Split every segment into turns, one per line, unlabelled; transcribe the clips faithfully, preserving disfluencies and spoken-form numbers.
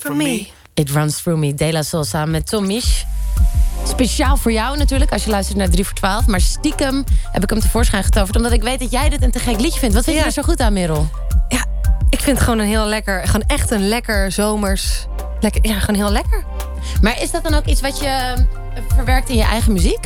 for me.
It runs through me. De La Soul samen met Tom Misch. Speciaal voor jou natuurlijk, als je luistert naar drie voor twaalf. Maar stiekem heb ik hem tevoorschijn getoverd, omdat ik weet dat jij dit een te gek liedje vindt. Wat vind je
Ja.
er zo goed aan, Merel?
Ja, ik vind het gewoon een heel lekker... Gewoon echt een lekker zomers... Lekker, ja, gewoon heel lekker.
Maar is dat dan ook iets wat je uh, verwerkt in je eigen muziek?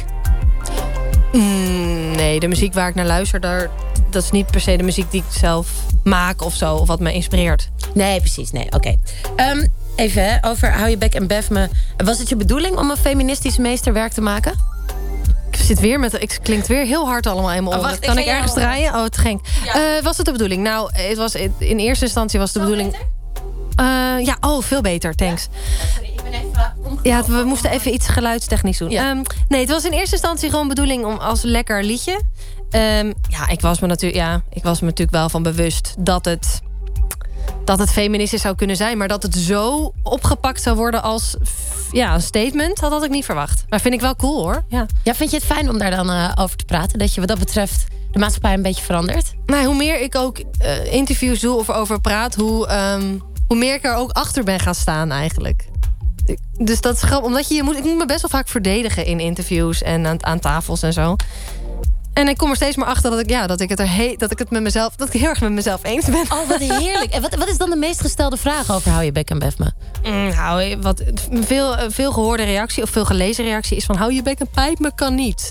Mm, nee, de muziek waar ik naar luister... Daar, dat is niet per se de muziek die ik zelf maak of zo. Of wat me inspireert.
Nee, precies. Nee, oké. Okay. Um, even hè, over Hou je bek en bef me. Was het je bedoeling om een feministisch meesterwerk te maken?
Ik zit weer met... Ik klinkt weer heel hard allemaal in mijn oren.
Oh, wacht,
kan
ik
ik ergens
jou...
draaien? Oh, het ging.
Ja.
Uh, was het de bedoeling? Nou, het was, in eerste instantie was de
Zo
bedoeling... Uh, ja, oh, veel beter, thanks.
Ja? Sorry, ik ben even...
Ja, we moesten even iets geluidstechnisch doen.
Ja.
Um, nee, het was in eerste instantie gewoon bedoeling om als lekker liedje. Um, ja, ik was me natuurlijk, ja, ik was me natuurlijk wel van bewust dat het, dat het feministisch zou kunnen zijn, maar dat het zo opgepakt zou worden als ja, een statement, dat had ik niet verwacht. Maar vind ik wel cool, hoor. Ja,
ja vind je het fijn om daar dan uh, over te praten? Dat je wat dat betreft de maatschappij een beetje verandert?
Nou, hoe meer ik ook uh, interviews doe of erover praat, hoe, um, hoe meer ik er ook achter ben gaan staan eigenlijk. Dus dat is grappig, omdat je, je moet, ik moet me best wel vaak verdedigen in interviews en aan, aan tafels en zo. En ik kom er steeds maar achter dat ik, ja, dat ik het er he, dat ik het met mezelf, dat ik heel erg met mezelf eens ben.
Oh, wat heerlijk. En wat, wat is dan de meest gestelde vraag over Hou je bek en bef me?
Mm, nou, wat veel, veel gehoorde reactie of veel gelezen reactie is van hou je bek en pijp me kan niet.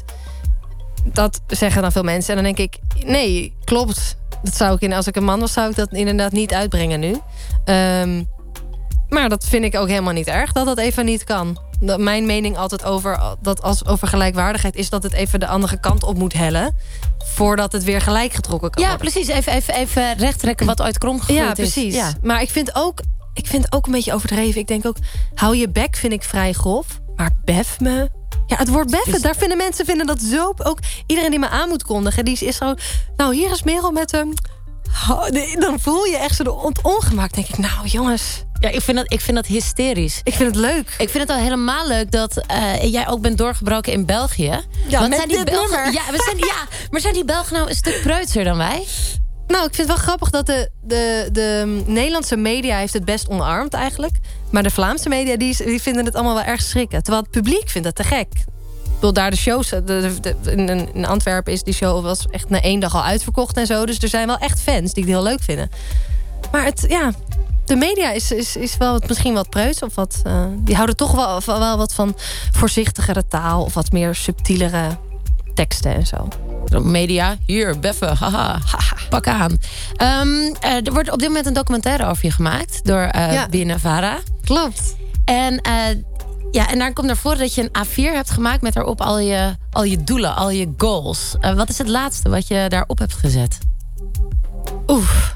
Dat zeggen dan veel mensen en dan denk ik, nee, klopt. Dat zou ik in, als ik een man was, zou ik dat inderdaad niet uitbrengen nu. Um, Maar dat vind ik ook helemaal niet erg, dat dat even niet kan. Dat mijn mening altijd over, dat als over gelijkwaardigheid is... dat het even de andere kant op moet hellen... voordat het weer gelijk getrokken kan
Ja,
worden.
precies. Even, even, even recht trekken wat ooit krom gegooid
Ja,
is.
precies.
Ja.
Maar ik vind, ook, ik vind het ook een beetje overdreven. Ik denk ook, hou je bek vind ik vrij grof. Maar bef me... Ja, het woord beffen, daar vinden mensen vinden dat zo... Ook iedereen die me aan moet kondigen, die is zo... Nou, hier is Merel met hem... Um, dan voel je echt zo het ongemak. Denk ik, nou jongens...
Ja, ik vind, dat, ik vind dat hysterisch.
Ik vind het leuk.
Ik vind het al helemaal leuk dat uh, jij ook bent doorgebroken in België.
Ja,
Want
met
zijn die
dit
Belgen,
nummer.
ja, we zijn, ja, maar zijn die Belgen nou een stuk preutser dan wij?
Nou, ik vind het wel grappig dat de, de, de Nederlandse media heeft het best omarmd eigenlijk. Maar de Vlaamse media die, die vinden het allemaal wel erg schrikken. Terwijl het publiek vindt het te gek. Ik bedoel, daar de shows... De, de, de, in, in Antwerpen is die show was echt na één dag al uitverkocht en zo. Dus er zijn wel echt fans die het heel leuk vinden. Maar het, ja... De media is, is, is wel wat, misschien wat preuts. Of wat, uh, die houden toch wel, wel wat van voorzichtigere taal. Of wat meer subtielere teksten en zo.
Media, hier, beffen, haha, haha, pak aan. Um, uh, er wordt op dit moment een documentaire over je gemaakt. Door uh,
ja.
B N N Vara.
Klopt.
En, uh, ja, en daar komt naar voren dat je een A vier hebt gemaakt... met daarop al je, al je doelen, al je goals. Uh, wat is het laatste wat je daarop hebt gezet?
Oef.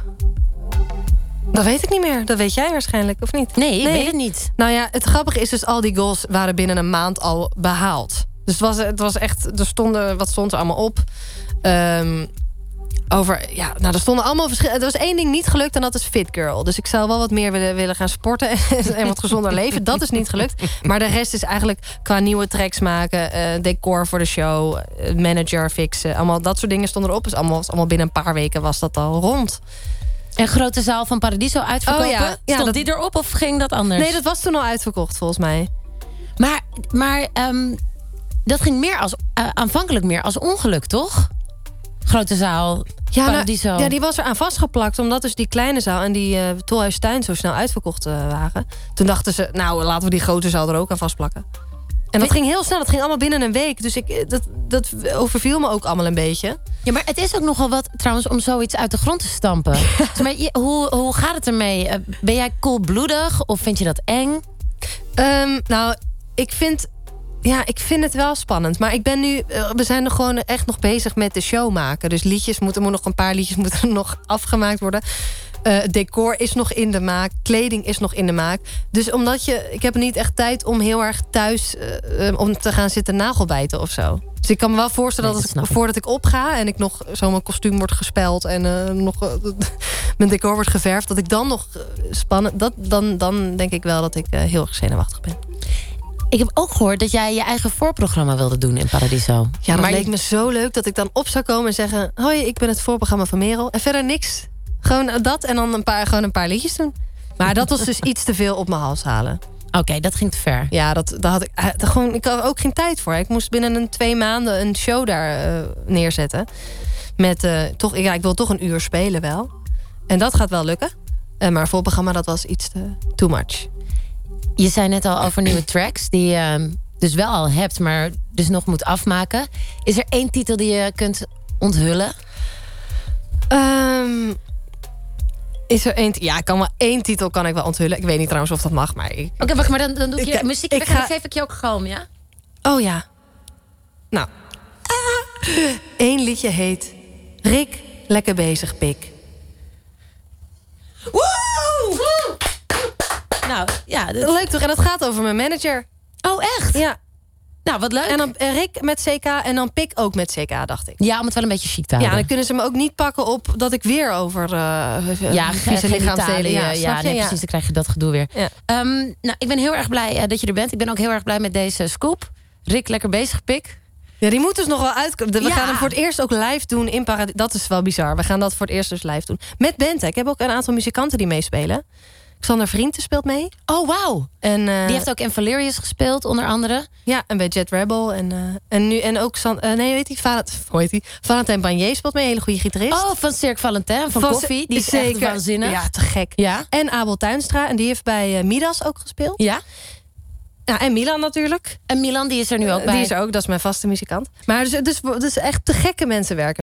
Dat weet ik niet meer. Dat weet jij waarschijnlijk, of niet?
Nee, ik
nee.
weet het niet.
Nou ja, het grappige is dus... al die goals waren binnen een maand al behaald. Dus het was, het was echt... Er stonden, wat stond er allemaal op? Um, over... Ja, nou, er stonden allemaal verschillende... Er was één ding niet gelukt en dat is fit girl. Dus ik zou wel wat meer willen, willen gaan sporten... en wat gezonder leven. Dat is niet gelukt. Maar de rest is eigenlijk qua nieuwe tracks maken... Uh, decor voor de show, uh, manager fixen. Allemaal dat soort dingen stonden erop. Dus allemaal, allemaal binnen een paar weken was dat al rond.
En grote zaal van Paradiso uitverkopen?
Oh ja, ja,
Stond
dat...
die erop of ging dat anders?
Nee, dat was toen al uitverkocht volgens mij.
Maar, maar um, dat ging meer als, uh, aanvankelijk meer als ongeluk, toch? Grote zaal,
ja,
Paradiso.
Nou, ja, die was er aan vastgeplakt. Omdat dus die kleine zaal en die uh, Tolhuistuin zo snel uitverkocht uh, waren. Toen dachten ze, nou laten we die grote zaal er ook aan vastplakken. En dat ging heel snel, dat ging allemaal binnen een week. Dus ik, dat, dat overviel me ook allemaal een beetje.
Ja, maar het is ook nogal wat trouwens om zoiets uit de grond te stampen. Dus maar je, hoe, hoe gaat het ermee? Uh, ben jij koelbloedig of vind je dat eng?
Um, nou, ik vind, ja, ik vind het wel spannend. Maar ik ben nu, uh, we zijn er gewoon echt nog bezig met de show maken. Dus liedjes moeten, moet nog een paar liedjes moeten nog afgemaakt worden. Uh, decor is nog in de maak. Kleding is nog in de maak. Dus omdat je... Ik heb niet echt tijd om heel erg thuis... Uh, uh, om te gaan zitten nagelbijten of zo. Dus ik kan me wel voorstellen nee, dat, dat ik, voordat ik opga... en ik nog zo mijn kostuum wordt gespeld... en uh, nog uh, mijn decor wordt geverfd... dat ik dan nog uh, spannend... Dat, dan, dan denk ik wel dat ik uh, heel erg zenuwachtig ben.
Ik heb ook gehoord dat jij je eigen voorprogramma wilde doen in Paradiso.
Ja, dat
maar
leek
je...
me zo leuk dat ik dan op zou komen en zeggen... hoi, ik ben het voorprogramma van Merel. En verder niks. Gewoon dat en dan een paar, gewoon een paar liedjes doen. Maar dat was dus iets te veel op mijn hals halen.
Oké, okay, dat ging te ver.
Ja, dat, dat had ik, uh, gewoon, ik had ook geen tijd voor. Ik moest binnen een twee maanden een show daar uh, neerzetten. Met uh, toch, ja, ik wil toch een uur spelen wel. En dat gaat wel lukken. Uh, maar voor het programma, dat was iets te too much.
Je zei net al over nieuwe tracks die je dus wel al hebt, maar dus nog moet afmaken. Is er één titel die je kunt onthullen?
Um, is er één... Ja, ik kan wel één titel kan ik wel onthullen. Ik weet niet trouwens of dat mag, maar... Oké,
okay, wacht, maar dan, dan doe ik je ik, muziek. Ik ga... Dan geef ik je ook galm, ja?
Oh ja. Nou. Eén ah. liedje heet... Rick, lekker bezig, pik.
Woe! Nou, ja. Dat...
Leuk toch? En dat gaat over mijn manager.
Oh, echt?
Ja.
Nou, wat leuk.
En dan Rick met C K en dan Pik ook met C K, dacht ik.
Ja, om het wel een beetje chic te houden.
Ja, dan kunnen ze me ook niet pakken op dat ik weer over uh,
ja, vieze lichaamsdelen. Ja, ja, nee,
ja,
precies. Dan krijg je dat gedoe weer. Ja. Um, nou, ik ben heel erg blij uh, dat je er bent. Ik ben ook heel erg blij met deze scoop. Rick, lekker bezig, Pik.
Ja, die moet dus nog wel uitkomen. We
ja.
gaan hem voor het eerst ook live doen in Paradijs. Dat is wel bizar. We gaan dat voor het eerst dus live doen. Met band. Ik heb ook een aantal muzikanten die meespelen. Xander Vrienden speelt mee.
Oh, wauw. En uh, die heeft ook in Valerius gespeeld, onder andere.
Ja, en bij Jet Rebel. En, uh, en, nu, en ook... San, uh, nee, weet je, Valent, hoe heet die? Valentijn Bagné speelt mee, een hele goede gitarist.
Oh, van Cirque Valentin, van, van Koffie. Die is zeker, echt waanzinnig.
Ja, te gek.
Ja.
En Abel Tuinstra, en die heeft bij uh, Midas ook gespeeld.
Ja.
Ja, en Milan natuurlijk.
En Milan, die is er nu ook bij.
Die is er ook, dat is mijn vaste muzikant. Maar dus, dus, dus echt te gekke mensen werken